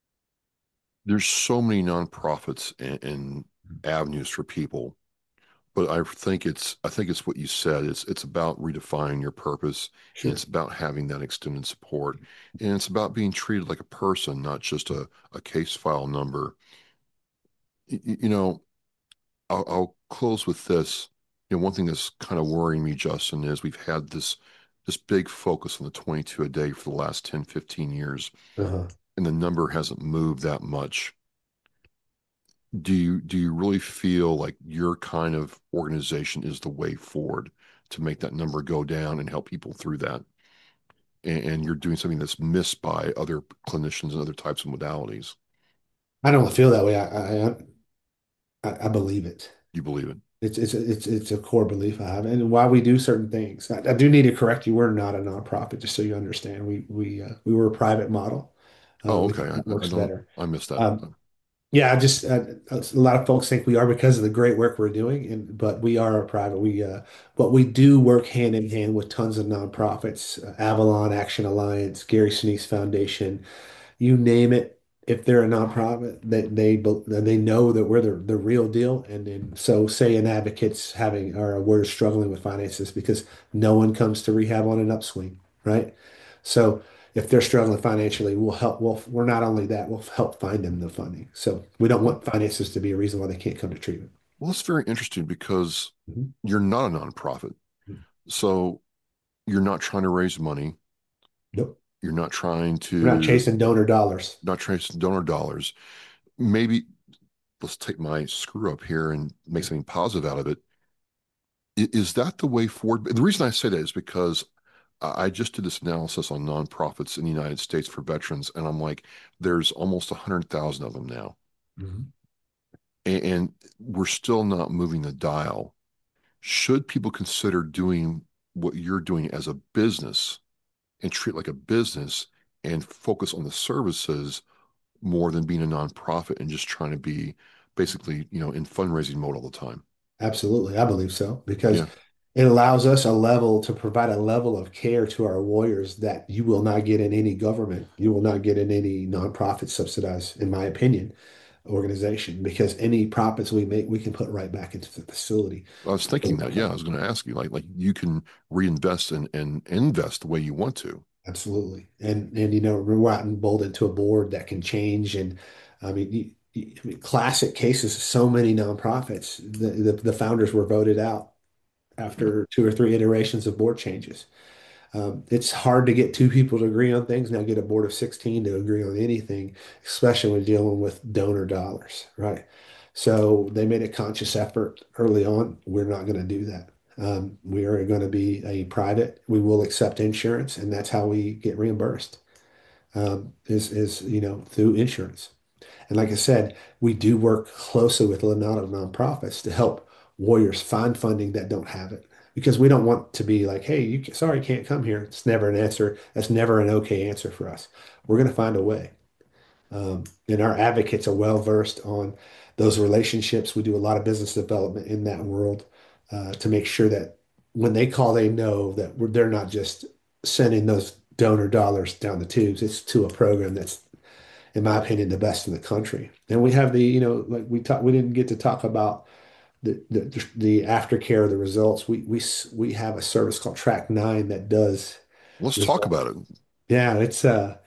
There's so many nonprofits and, and avenues for people. but I think it's I think it's what you said. It's it's about redefining your purpose, and it's Sure. about having that extended support, and it's about being treated like a person, not just a, a case file number. Y- y- You know, I'll, I'll close with this. You know, one thing that's kind of worrying me, Justin, is we've had this this big focus on the twenty-two a day for the last ten, fifteen years, Uh-huh. and the number hasn't moved that much. Do you do you really feel like your kind of organization is the way forward to make that number go down and help people through that? And, and you're doing something that's missed by other clinicians and other types of modalities. I don't feel that way. I I I, I believe it. You believe it? It's it's it's it's a core belief I have, and why we do certain things. I, I do need to correct you. We're not a nonprofit, just so you understand. We we uh, we were a private model. Uh, Oh, we okay. think that I, I works don't. better. I missed that. Um, yeah, I just uh, a lot of folks think we are because of the great work we're doing, and but we are a private. We uh, but we do work hand in hand with tons of nonprofits, uh, Avalon Action Alliance, Gary Sinise Foundation, you name it. If they're a nonprofit, they they bel- they know that we're the the real deal, and then so say an advocate's having or we're struggling with finances because no one comes to rehab on an upswing, right? So if they're struggling financially, we'll help. We'll we're not only that, we'll help find them the funding. So we don't Well, want finances to be a reason why they can't come to treatment. well, it's very interesting because Mhm. you're not a nonprofit, so you're not trying to raise money. Nope. You're not trying We're not to chasing donor dollars. not chasing donor dollars. Maybe let's take my screw up here and make something positive out of it. Is that the way forward? The reason I say that is because I just did this analysis on nonprofits in the United States for veterans, and I'm like, there's almost one hundred thousand of them now. Mhm. And, and we're still not moving the dial. Should people consider doing what you're doing as a business and treat it like a business and focus on the services more than being a nonprofit and just trying to be basically, you know, in fundraising mode all the time? Absolutely, I believe so because Yeah. it allows us a level to provide a level of care to our warriors that you will not get in any government. You will not get in any nonprofit subsidized, in my opinion, organization because any profits we make, we can put right back into the facility. I was thinking that. Yeah, I was going to ask you, like, like you can reinvest and, and invest the way you want to. Absolutely. And and you know, we're out and bold into a board that can change. And I mean, you, you- I mean, classic cases, so many nonprofits, the, the the founders were voted out Yeah. after two or three iterations of board changes. Um, it's hard to get two people to agree on things. Now get a board of sixteen to agree on anything, especially when dealing with donor dollars, right? So they made a conscious effort early on. We're not going to do that. Um, we are going to be a private. We will accept insurance, and that's how we get reimbursed. Um, is is you know through insurance. And like I said, we do work closely with a lot of nonprofits to help warriors find funding that don't have it. Because we don't want to be like, hey, you sorry, can't come here. It's never an answer. That's never an okay answer for us. We're going to find a way. Um, and our advocates are well versed on those relationships. We do a lot of business development in that world uh, to make sure that when they call, they know that we're, they're not just sending those donor dollars down the tubes. It's to a program that's in my opinion, the best in the country. And we have the, you know, like we talked, we didn't get to talk about the the, the aftercare, the results. We we we have a service called Track Nine that does Let's talk results. about it. Yeah, it's uh,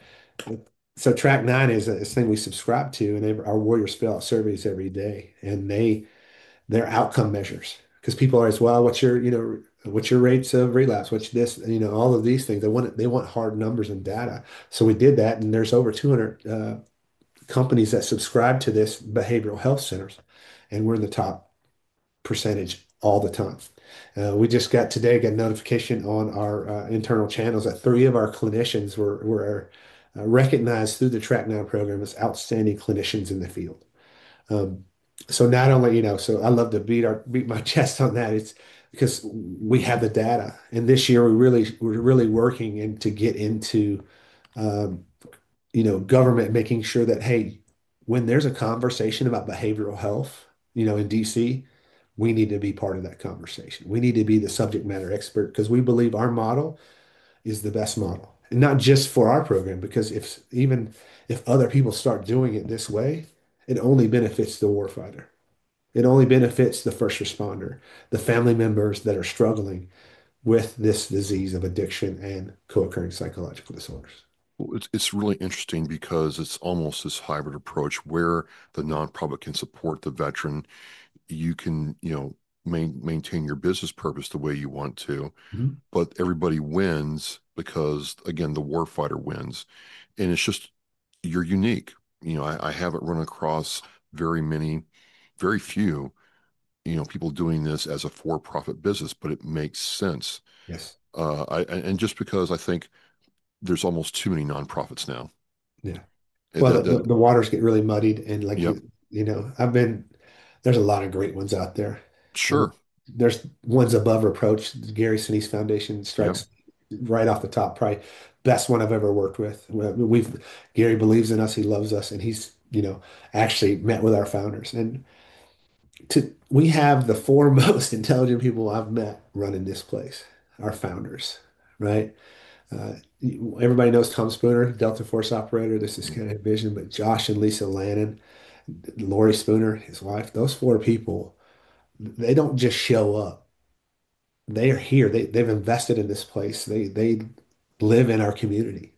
so Track Nine is a, is a thing we subscribe to, and they, our warriors fill out surveys every day, and they they're outcome measures because people are as well. What's your, you know, what's your rates of relapse? What's this, you know, all of these things. They want they want hard numbers and data. So we did that, and there's over two hundred uh, companies that subscribe to this behavioral health centers, and we're in the top percentage all the time. Uh, we just got today got notification on our uh, internal channels that three of our clinicians were were uh, recognized through the Track Now program as outstanding clinicians in the field. Um, so not only, you know, so I love to beat our beat my chest on that. It's because we have the data, and this year we really we're really working and to get into um, you know, government making sure that, hey, when there's a conversation about behavioral health, you know, in D C, we need to be part of that conversation. We need to be the subject matter expert because we believe our model is the best model. And not just for our program, because if even if other people start doing it this way, it only benefits the warfighter. It only benefits the first responder, the family members that are struggling with this disease of addiction and co-occurring psychological disorders. Well, it's it's really interesting because it's almost this hybrid approach where the nonprofit can support the veteran. You can, you know, main, maintain your business purpose the way you want to, Mhm. but everybody wins because again, the warfighter wins. And it's just you're unique. You know, I, I haven't run across very many, very few, you know, people doing this as a for-profit business, but it makes sense. Yes. Uh, I and just because I think there's almost too many nonprofits now. Yeah. Uh, Well, That the, the, that the waters get really muddied, and like yep, you, you know, I've been there's a lot of great ones out there. Uh, sure, there's ones above reproach. Gary Sinise Foundation yep. strikes right off the top, probably best one I've ever worked with. We've Gary believes in us, he loves us, and he's, you know, actually met with our founders. And to we have the four most intelligent people I've met running this place, our founders, right? Uh, Everybody knows Tom Spooner, Delta Force operator. This is Mhm. kind of vision, but Josh and Lisa Lannon, Lori Spooner, his wife, those four people, they don't just show up. They are here. They they've invested in this place. They they live in our community.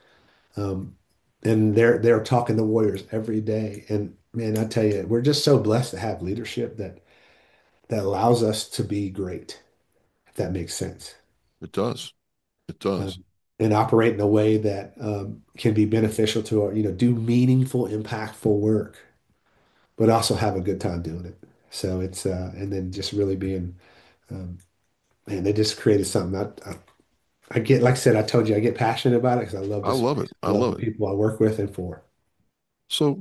Um, and they're they're talking to Warriors every day. And man, I tell you, we're just so blessed to have leadership that that allows us to be great, if that makes sense. It does, it does. Um, and operate in a way that um, can be beneficial to our, you know, do meaningful, impactful work, but also have a good time doing it. So it's uh, and then just really being, um, man, they just created something. I, I I get, like I said, I told you, I get passionate about it because I love I this love place, it. I love the love it. people I work with and for. So,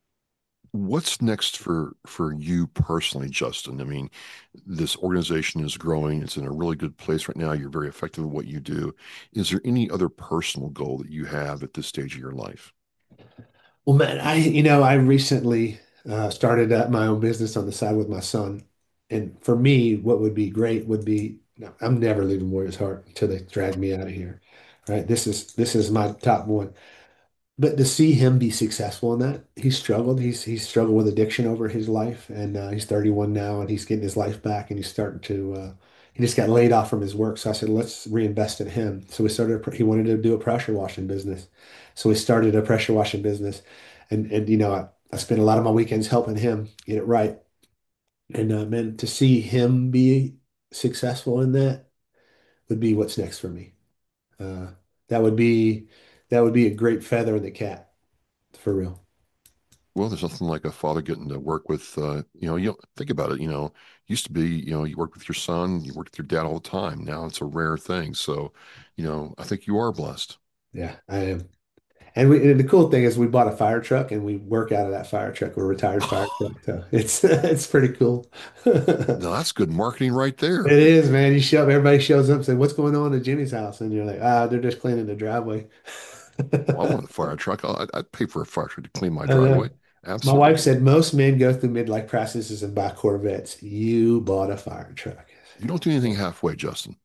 what's next for for you personally, Justin? I mean, this organization is growing. It's in a really good place right now. You're very effective at what you do. Is there any other personal goal that you have at this stage of your life? Well, man, I, you know, I recently uh, started up my own business on the side with my son. And for me, what would be great would be, no, I'm never leaving Warriors Heart until they drag me out of here. Right? This is this is my top one. But to see him be successful in that, he struggled. He's he's struggled with addiction over his life, and uh, he's thirty-one now, and he's getting his life back, and he's starting to. Uh, he just got laid off from his work, so I said, let's reinvest in him. So we started. A, he wanted to do a pressure washing business, so we started a pressure washing business, and and you know I, I spent a lot of my weekends helping him get it right, and uh, man, to see him be successful in that would be what's next for me. Uh, that would be that would be a great feather in the cap for real. Well, there's nothing like a father getting to work with, uh, you know, you know, think about it, you know, used to be, you know, you worked with your son, you worked with your dad all the time. Now it's a rare thing. So, you know, I think you are blessed. Yeah, I am. And we and the cool thing is we bought a fire truck and we work out of that fire truck. We're a retired fire truck. So it's it's pretty cool. Now It that's good marketing right there. is, man. You show up, everybody shows up and say, what's going on at Jimmy's house? And you're like, ah, they're just cleaning the driveway. Well, I want a fire truck. I'd, I'd pay for a fire truck to clean my I know. driveway. My wife Absolutely. said most men go through midlife crises and buy Corvettes. You bought a fire truck. You don't do anything halfway, Justin.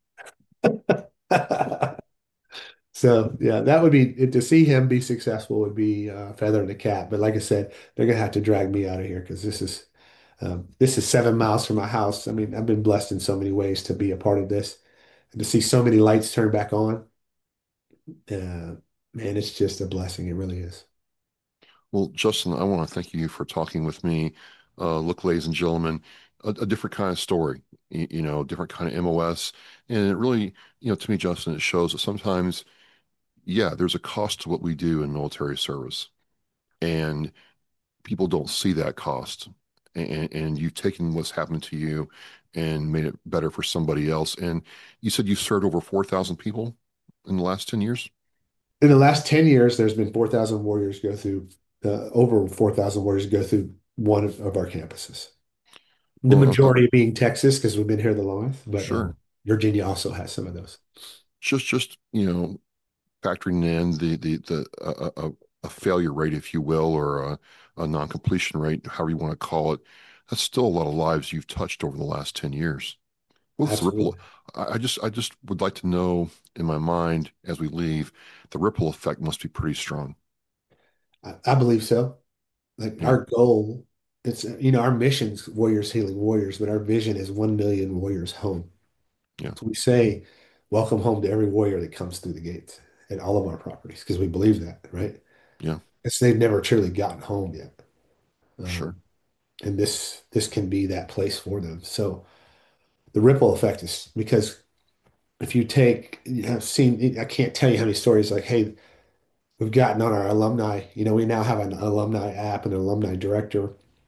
So yeah, that would be to see him be successful would be uh, feather in the cap. But like I said, they're gonna have to drag me out of here because this is um, this is seven miles from my house. I mean, I've been blessed in so many ways to be a part of this and to see so many lights turn back on. Uh, Man, it's just a blessing. It really is. Well, Justin, I want to thank you for talking with me. Uh, look, ladies and gentlemen, a, a different kind of story, you, you know, different kind of M O S. And it really, you know, to me, Justin, it shows that sometimes, yeah, there's a cost to what we do in military service. And people don't see that cost. And, and you've taken what's happened to you and made it better for somebody else. And you said you served over four thousand people in the last ten years? In the last ten years, there's been four thousand warriors go through, uh, over four thousand warriors go through one of, of our campuses. The Well, uh, uh, majority being Texas because we've been here the longest, but uh, sure. Virginia also has some of those. Just, just, you know, factoring in the the the uh, a, a failure rate, if you will, or a, a non-completion rate, however you want to call it, that's still a lot of lives you've touched over the last ten years. What's the ripple? Absolutely. I I just I just would like to know in my mind as we leave, the ripple effect must be pretty strong. I, I believe so. Like Yeah. our goal. it's, you know, our mission's Warriors Healing Warriors, but our vision is one million warriors home. Yeah. So we say, welcome home to every warrior that comes through the gates at all of our properties because we believe that, right? Yeah. It's they've never truly gotten home yet. Sure. Um, and this this can be that place for them. So the ripple effect is because if you take, you have seen, I can't tell you how many stories like, hey, we've gotten on our alumni, you know, we now have an alumni app and an alumni director.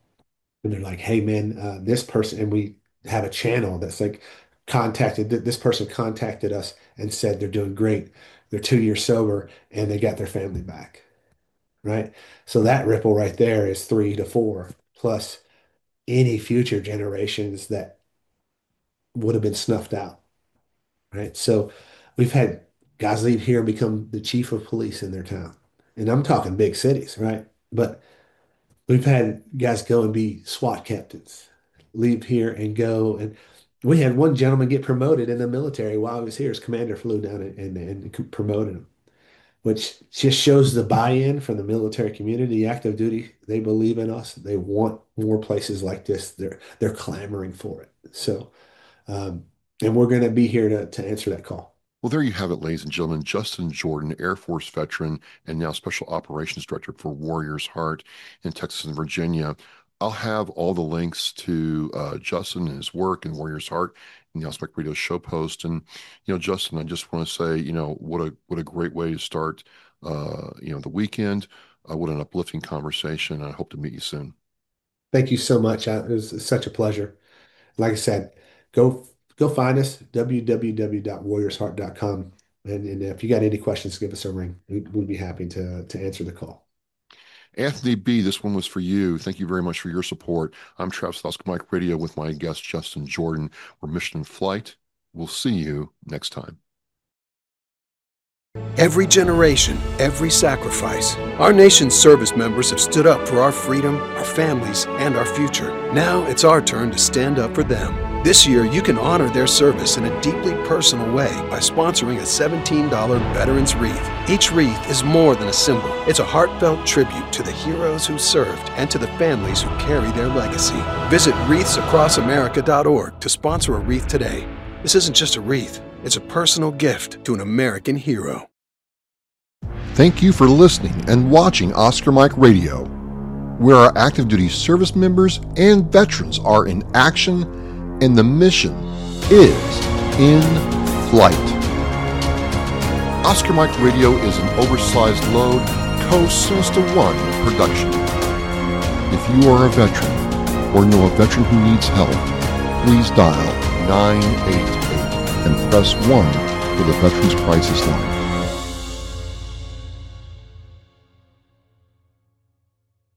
And they're like, hey, man, uh, this person, and we have a channel that's like contacted, th- this person contacted us and said they're doing great. They're two years sober and they got their family back, right? So that ripple right there is three to four plus any future generations that would have been snuffed out, right? So we've had guys leave here and become the chief of police in their town. And I'm talking big cities, right? But we've had guys go and be SWAT captains, leave here and go. And we had one gentleman get promoted in the military while he was here. His commander flew down and, and, and promoted him, which just shows the buy-in from the military community, active duty. They believe in us. They want more places like this. They're they're clamoring for it. So, um, and we're going to be here to to answer that call. Well, there you have it, ladies and gentlemen. Justin Jordan, Air Force veteran and now Special Operations Director for Warriors Heart in Texas and Virginia. I'll have all the links to uh, Justin and his work and Warriors Heart in the Awesome Mike Radio show post. And, you know, Justin, I just want to say, you know, what a what a great way to start, uh, you know, the weekend. Uh, what an uplifting conversation. I hope to meet you soon. Thank you so much. I, it was such a pleasure. Like I said, go go find us, w w w dot warriors heart dot com. And, and if you got any questions, give us a ring. We'd, we'd be happy to, to answer the call. Anthony B., this one was for you. Thank you very much for your support. I'm Travis Oscar Mike Radio with my guest, Justin Jordan. We're Mission in Flight. We'll see you next time. Every generation, every sacrifice. Our nation's service members have stood up for our freedom, our families, and our future. Now it's our turn to stand up for them. This year, you can honor their service in a deeply personal way by sponsoring a seventeen dollars Veterans Wreath. Each wreath is more than a symbol. It's a heartfelt tribute to the heroes who served and to the families who carry their legacy. Visit wreaths across america dot org to sponsor a wreath today. This isn't just a wreath. It's a personal gift to an American hero. Thank you for listening and watching Oscar Mike Radio, where our active duty service members and veterans are in action and the mission is in flight. Oscar Mike Radio is an oversized load co-Cinesta One production. If you are a veteran or know a veteran who needs help, please dial nine eight eight and press one for the Veterans Crisis Line.